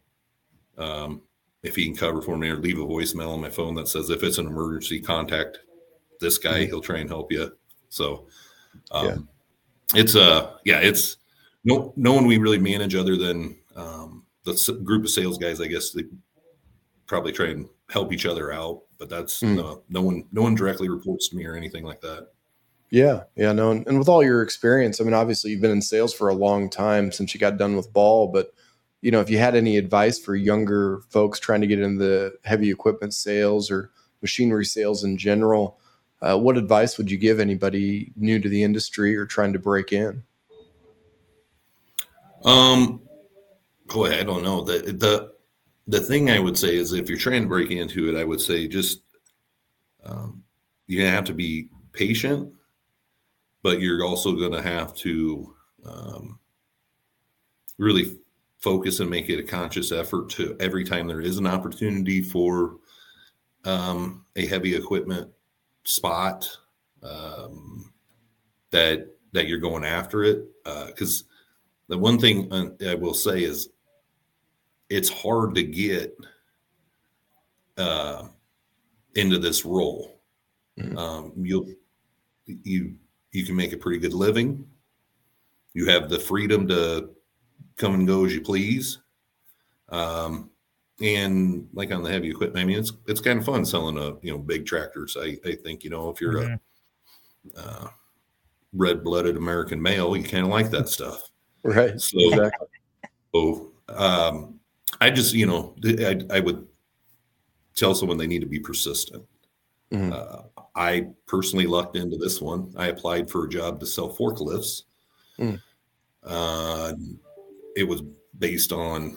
if he can cover for me, or leave a voicemail on my phone that says, if it's an emergency, contact this guy, he'll try and help you. So it's no one we really manage other than the group of sales guys. I guess they probably try and help each other out, but that's no one directly reports to me or anything like that. No. And with all your experience, I mean, obviously you've been in sales for a long time since you got done with Ball, but if you had any advice for younger folks trying to get into the heavy equipment sales or machinery sales in general, what advice would you give anybody new to the industry or trying to break in? I don't know. The thing I would say is, if you're trying to break into it, I would say just you're gonna have to be patient, but you're also gonna have to really focus and make it a conscious effort to, every time there is an opportunity for a heavy equipment spot, that you're going after it. Because the one thing I will say is, it's hard to get into this role. You can make a pretty good living. You have the freedom to come and go as you please. And like on the heavy equipment, I mean, it's kind of fun selling big tractors. I think, if you're a red-blooded American male, you kind of like that stuff. Right. So, exactly. I just, I would tell someone they need to be persistent. I personally lucked into this one. I applied for a job to sell forklifts. It was based on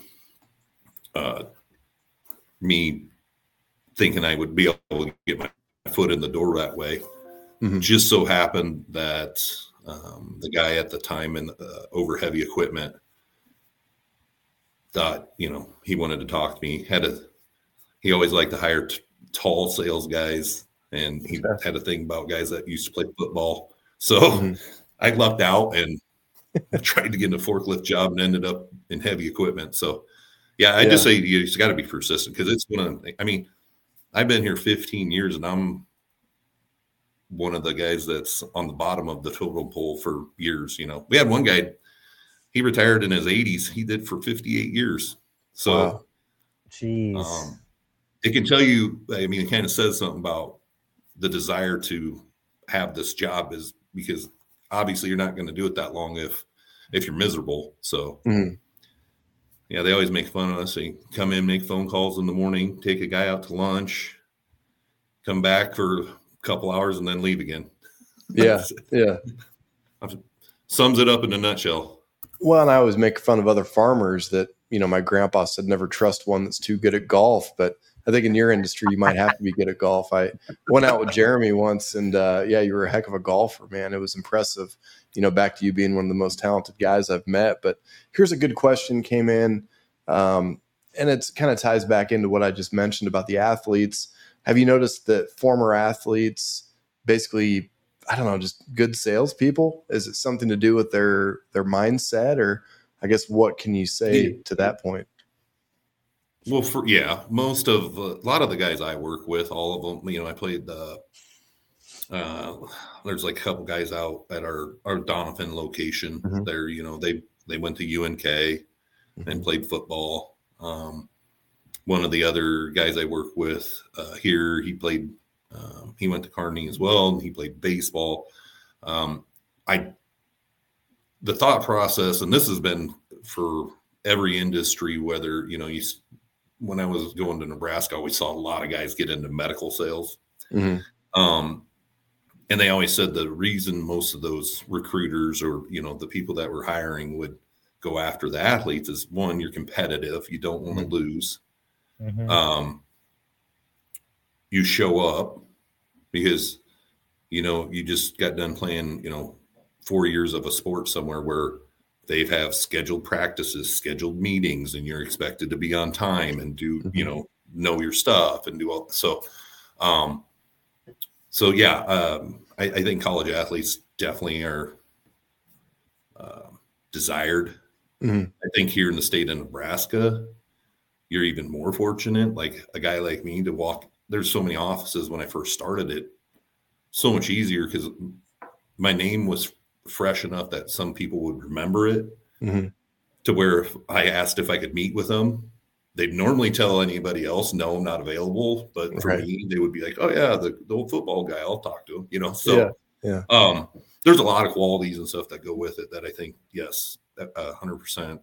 me thinking I would be able to get my foot in the door that way. Just so happened that the guy at the time in over heavy equipment thought, he wanted to talk to me. He always liked to hire tall sales guys, and he had a thing about guys that used to play football. So I lucked out and tried to get in a forklift job and ended up in heavy equipment. So I just say you just got to be persistent, because it's I've been here 15 years and I'm one of the guys that's on the bottom of the totem pole for years. We had one guy, he retired in his 80s. He did for 58 years. So, wow. Jeez. It can tell you, it kind of says something about the desire to have this job, is because obviously you're not going to do it that long if you're miserable. So they always make fun of us. They come in, make phone calls in the morning, take a guy out to lunch, come back for a couple hours, and then leave again. Yeah. Sums it up in a nutshell. Well, and I always make fun of other farmers that, my grandpa said never trust one that's too good at golf, but I think in your industry, you might have to be good at golf. I went out with Jeremy once, and you were a heck of a golfer, man. It was impressive, back to you being one of the most talented guys I've met. But here's a good question came in, and it kind of ties back into what I just mentioned about the athletes. Have you noticed that former athletes basically, I don't know, just good salespeople? Is it something to do with their mindset, or I guess what can you say to that point? Well, a lot of the guys I work with, all of them, I played there's like a couple guys out at our Donovan location there, they went to UNK and played football. One of the other guys I work with here, he went to Kearney as well, and he played baseball. The thought process, and this has been for every industry, whether, when I was going to Nebraska, I always saw a lot of guys get into medical sales. And they always said the reason most of those recruiters or, the people that were hiring would go after the athletes is, one, you're competitive. You don't want to lose. You show up because, you just got done playing, 4 years of a sport somewhere where they have scheduled practices, scheduled meetings, and you're expected to be on time and do, know your stuff and do all. So, I think college athletes definitely are desired. I think here in the state of Nebraska, you're even more fortunate. Like a guy like me to walk, there's so many offices when I first started it, so much easier because my name was fresh enough that some people would remember it to where if I asked if I could meet with them, they'd normally tell anybody else, no, I'm not available. But for me, they would be like, oh yeah, the old football guy, I'll talk to him, So there's a lot of qualities and stuff that go with it that I think, yes, 100%,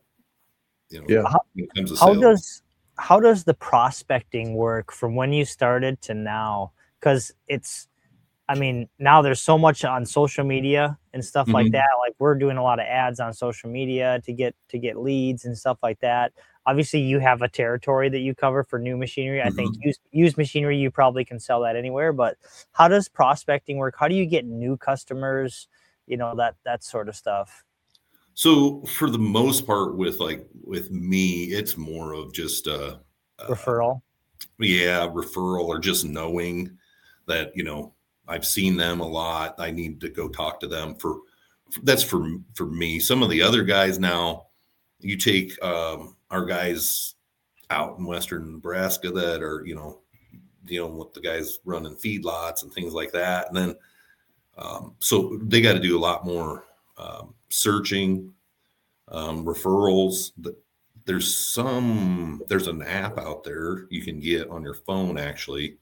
how does the prospecting work from when you started to now? Because now there's so much on social media and stuff like that. Like we're doing a lot of ads on social media to get leads and stuff like that. Obviously you have a territory that you cover for new machinery. I think used machinery, you probably can sell that anywhere, but how does prospecting work? How do you get new customers? That sort of stuff. So for the most part with me, it's more of just referral. Referral, or just knowing that, I've seen them a lot. I need to go talk to them that's for me. Some of the other guys now, you take our guys out in Western Nebraska that are, dealing with the guys running feedlots and things like that. And then, so they got to do a lot more searching, referrals. There's an app out there you can get on your phone actually,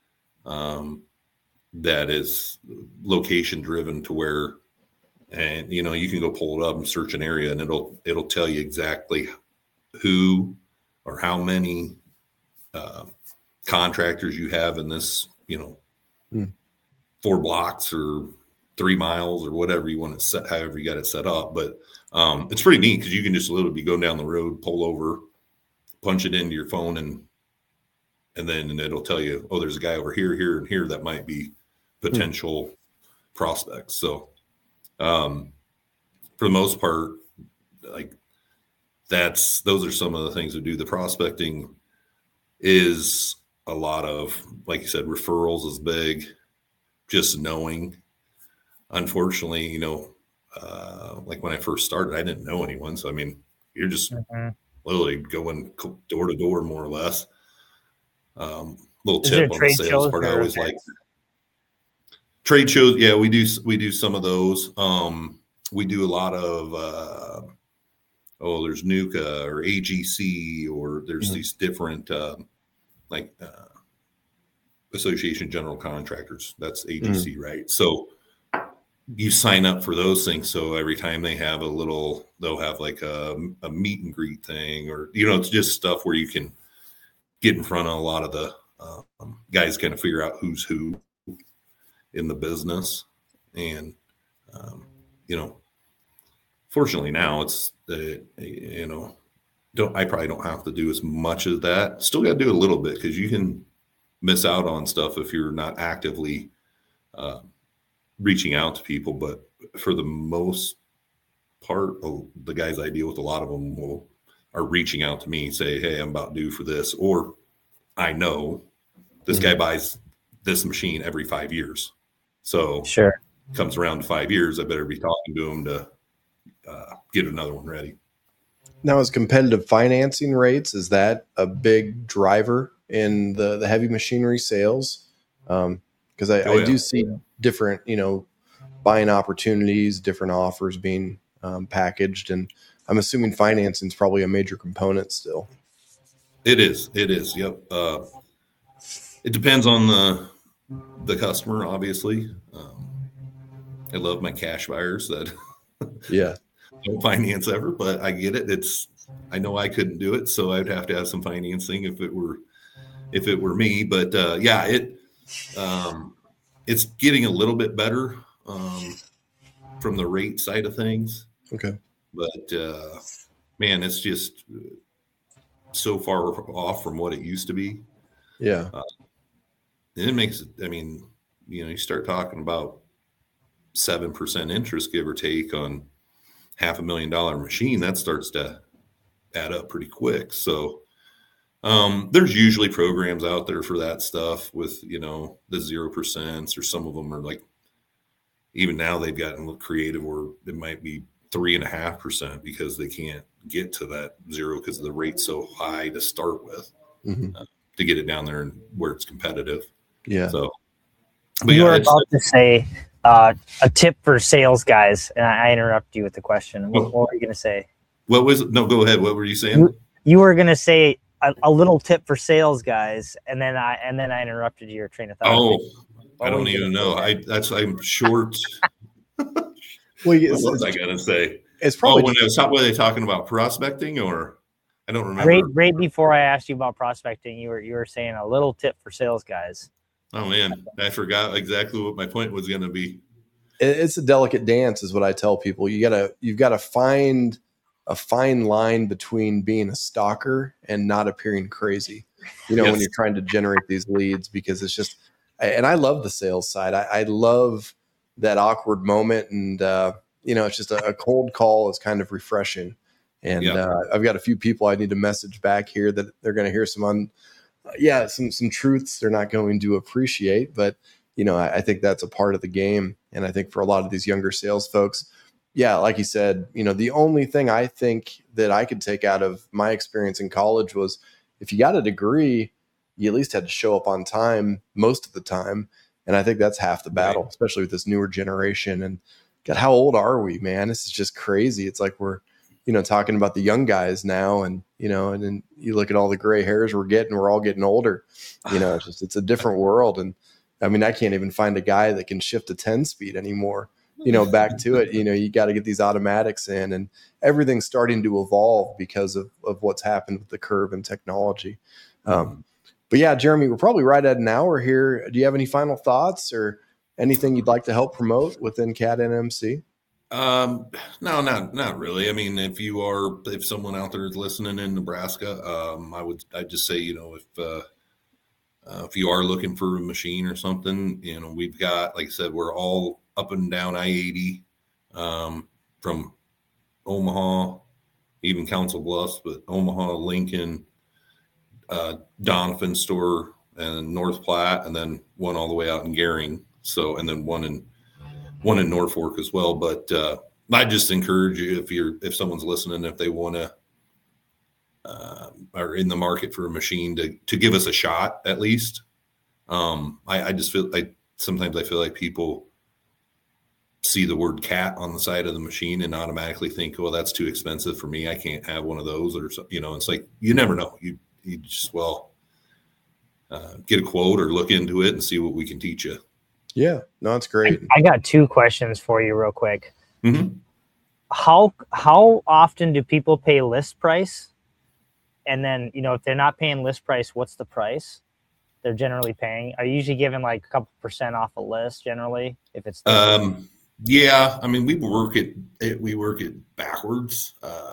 that is location driven to where, and you know, you can go pull it up and search an area and it'll tell you exactly who or how many contractors you have in this, you know, 4 blocks or 3 miles or whatever you want to set, however you got it set up. But it's pretty neat because you can just literally be going down the road, pull over, punch it into your phone, and then it'll tell you, oh, there's a guy over here, here, and here that might be potential prospects. So for the most part, like those are some of the things we do. The prospecting is a lot of, like you said, referrals is big, just knowing. Unfortunately, you know, like when I first started, I didn't know anyone. So, I mean, you're just literally going door to door, more or less. Little tip on the sales part. I always like trade shows. Yeah, we do some of those. We do a lot of, there's NUCA or AGC, or there's these different, Association General Contractors. That's AGC, right? So you sign up for those things. So every time they have they'll have like a meet and greet thing, or, you know, it's just stuff where you can get in front of a lot of the guys, kind of figure out who's who in the business. And, you know, fortunately now it's, you know, I probably don't have to do as much of that. Still got to do a little bit, because you can miss out on stuff if you're not actively reaching out to people. But for the most part, the guys I deal with, a lot of them are reaching out to me and say, hey, I'm about due for this, or I know this guy buys this machine every 5 years. So sure, comes around to 5 years, I better be talking to him to get another one ready. Now, is competitive financing rates, is that a big driver in the heavy machinery sales? Because I do see different, you know, buying opportunities, different offers being packaged, and I'm assuming financing is probably a major component still. It is. Yep. It depends on the customer, obviously. I love my cash buyers that don't finance ever, but I get it. I know I couldn't do it, so I'd have to have some financing if it were me. But it's getting a little bit better from the rate side of things. Okay. But man, it's just so far off from what it used to be. Yeah. And it makes it, I mean, you know, you start talking about 7% interest, give or take, on $500,000 machine, that starts to add up pretty quick. So there's usually programs out there for that stuff with, you know, the 0%, or some of them are like, even now they've gotten creative where it might be 3.5% because they can't get to that 0 because the rate's so high to start with, to get it down there and where it's competitive. Yeah. So, but you were about to say a tip for sales guys, and I interrupt you with the question. What were you going to say? What was it? No, go ahead. What were you saying? You were going to say a little tip for sales guys, and then I interrupted your train of thought. Oh, I don't even know. I'm short. Well, what was I going to say? It's probably were they talking about prospecting, or I don't remember. Right before I asked you about prospecting, you were saying a little tip for sales guys. Oh man, I forgot exactly what my point was going to be. It's a delicate dance, is what I tell people. You've got to find a fine line between being a stalker and not appearing crazy. You know, when you're trying to generate these leads, because it's just, and I love the sales side. I love that awkward moment, and you know, it's just a cold call is kind of refreshing. And I've got a few people I need to message back here that they're going to hear some truths they're not going to appreciate, but you know, I think that's a part of the game. And I think for a lot of these younger sales folks, like you said, you know, the only thing I think that I could take out of my experience in college was, if you got a degree, you at least had to show up on time most of the time. And I think that's half the battle, especially with this newer generation. And God, how old are we, man? This is just crazy. It's like we're, talking about the young guys now, and and then you look at all the gray hairs we're all getting older. It's a different world. And I mean, I can't even find a guy that can shift a 10-speed anymore. Back to it, you got to get these automatics in, and everything's starting to evolve because of what's happened with the curve and technology. But yeah, Jeremy, we're probably right at an hour here. Do you have any final thoughts or anything you'd like to help promote within CAT NMC? No, not really. I mean, if someone out there is listening in Nebraska, I'd just say, if you are looking for a machine or something, we've got, like I said, we're all up and down I-80, from Omaha, even Council Bluffs, but Omaha, Lincoln, Donovan store, and North Platte, and then one all the way out in Gering. So, and then one in Norfolk as well. But I just encourage you, if someone's listening, if they want to are in the market for a machine, to give us a shot at least. I just feel sometimes I feel like people see the word CAT on the side of the machine and automatically think, well, that's too expensive for me. I can't have one of those, or it's like, you never know. You just, get a quote or look into it and see what we can teach you. Yeah, no, it's great. I got 2 questions for you real quick. Mm-hmm. How often do people pay list price? And then, if they're not paying list price, what's the price they're generally paying? Are you usually giving like a couple % off a list generally? If it's yeah, I mean, we work it backwards.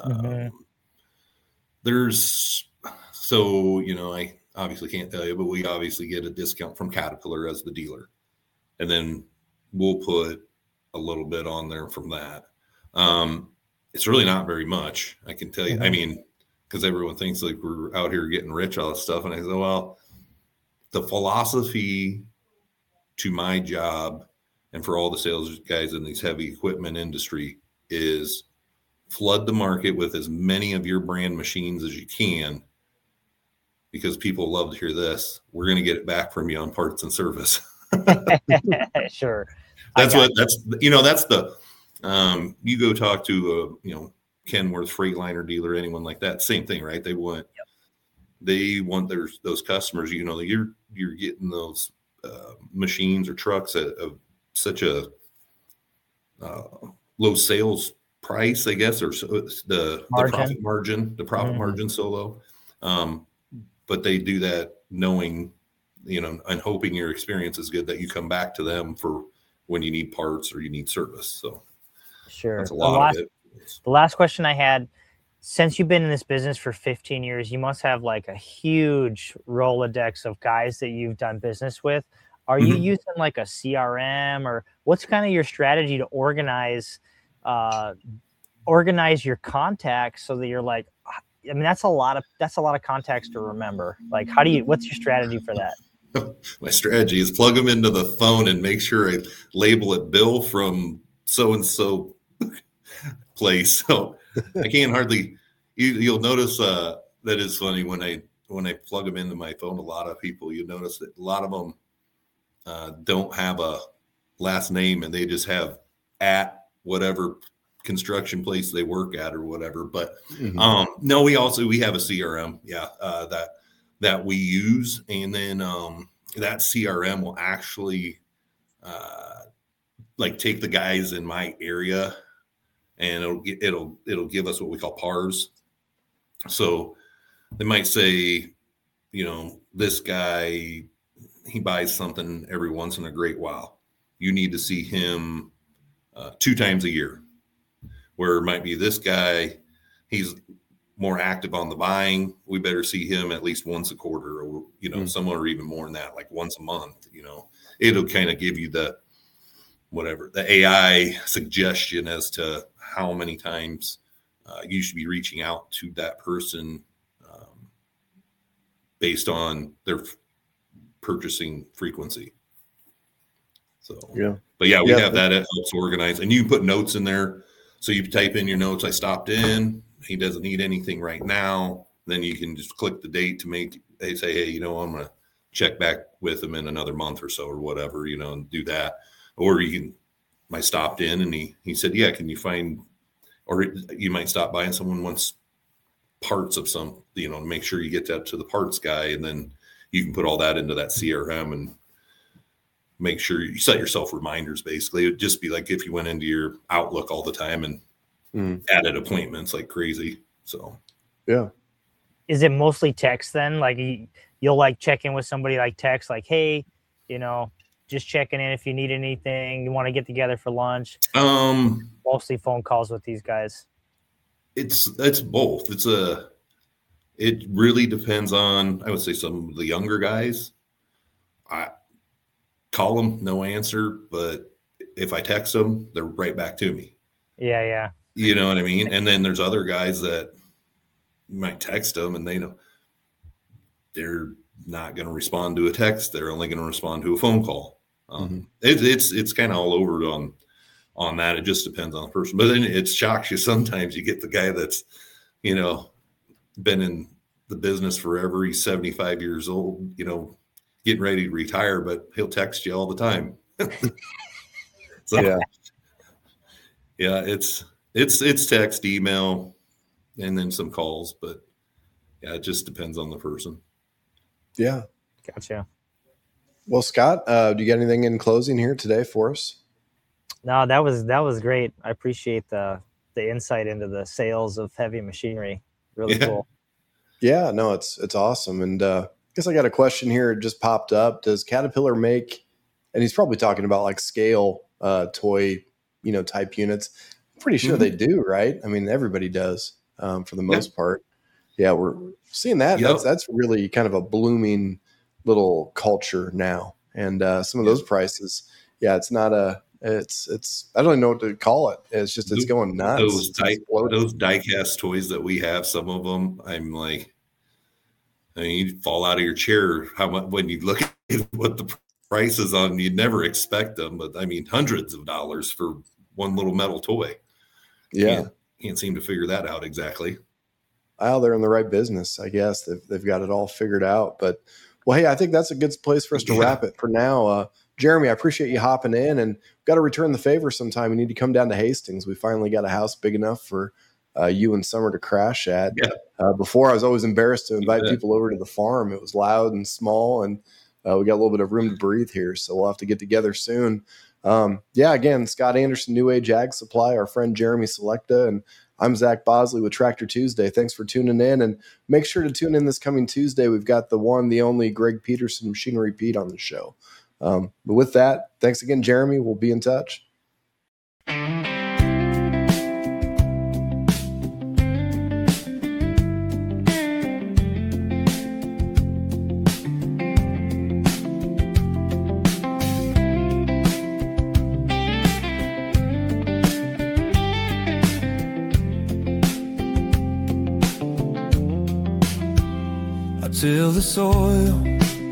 I obviously can't tell you, but we obviously get a discount from Caterpillar as the dealer, and then we'll put a little bit on there from that. It's really not very much, I can tell you. I mean, because everyone thinks like we're out here getting rich, all this stuff. And I say, well, the philosophy to my job and for all the sales guys in these heavy equipment industry is flood the market with as many of your brand machines as you can, because people love to hear this. We're going to get it back from you on parts and service. Sure. You go talk to Kenworth Freightliner dealer, anyone like that, same thing, right? They want those customers, you're getting those machines or trucks at such a low sales price, I guess, or the profit margin, margin so low. But they do that knowing, and hoping your experience is good, that you come back to them for when you need parts or you need service. So sure. That's a lot of it. The last question I had, since you've been in this business for 15 years, you must have like a huge Rolodex of guys that you've done business with. Are you using like a CRM, or what's kind of your strategy to organize your contacts so that you're like, I mean, that's a lot of contacts to remember. Like, what's your strategy for that? My strategy is plug them into the phone and make sure I label it Bill from so-and-so place. So I can't hardly, you'll notice that is funny when I plug them into my phone. A lot of people, you notice that a lot of them don't have a last name, and they just have at whatever construction place they work at or whatever. But no, we have a CRM, that we use, and then that CRM will actually like take the guys in my area, and it'll give us what we call PARs. So they might say, this guy, he buys something every once in a great while. You need to see him 2 times a year. Where it might be this guy, he's more active on the buying. We better see him at least once a quarter, or, somewhere or even more than that, like once a month. It'll kind of give you the AI suggestion as to how many times you should be reaching out to that person based on their purchasing frequency. So, we have that. It helps organize, and you can put notes in there. So you type in your notes, I stopped in, he doesn't need anything right now. Then you can just click the date to they say, hey, I'm going to check back with him in another month or so or whatever, and do that. Or you can I stopped in and he said, yeah, can you find, or you might stop by and someone wants parts of some, to make sure you get that to the parts guy. And then you can put all that into that CRM and make sure you set yourself reminders. Basically, it would just be like if you went into your Outlook all the time and added appointments like crazy. So, yeah. Is it mostly text then? Like you'll like check in with somebody like text, like, hey, just checking in if you need anything, you want to get together for lunch. Mostly phone calls with these guys. It's both. It really depends on, I would say, some of the younger guys. I call them, no answer, but if I text them, they're right back to me. Yeah. You know what I mean? And then there's other guys that you might text them and they know they're not going to respond to a text. They're only going to respond to a phone call. It's kind of all over on that. It just depends on the person, but then it shocks you. Sometimes you get the guy that's, been in the business forever. He's 75 years old, getting ready to retire, but he'll text you all the time. So yeah, it's text, email, and then some calls, but yeah, it just depends on the person. Yeah. Gotcha. Well, Scott, do you got anything in closing here today for us? No, that was great. I appreciate the insight into the sales of heavy machinery. Really cool. Yeah, no, it's awesome. And I guess I got a question here. It just popped up. Does Caterpillar make, and he's probably talking about like scale toy, type units. I'm pretty sure they do, right? I mean, everybody does for the most part. Yeah, we're seeing that. Yep. That's really kind of a blooming little culture now. And some of those prices, it's not it's I don't even know what to call it. It's just, it's going nuts. Those die-cast toys that we have, some of them, I'm like, you'd fall out of your chair how much when you look at what the price is on. You'd never expect them, but I mean, hundreds of dollars for one little metal toy. Yeah. Can't seem to figure that out exactly. Well, they're in the right business, I guess. They've got it all figured out. But, well, hey, I think that's a good place for us to wrap it for now. Jeremy, I appreciate you hopping in, and we've got to return the favor sometime. We need to come down to Hastings. We finally got a house big enough for you and Summer to crash at. Yeah. Before, I was always embarrassed to invite people over to the farm. It was loud and small, and we got a little bit of room to breathe here, so we'll have to get together soon. Again, Scott Anderson, New Age Ag Supply, our friend Jeremy Selecta, and I'm Zach Bosley with Tractor Tuesday. Thanks for tuning in, and make sure to tune in this coming Tuesday. We've got the one, the only Greg Peterson Machinery Pete on the show. But with that, thanks again, Jeremy. We'll be in touch. Till the soil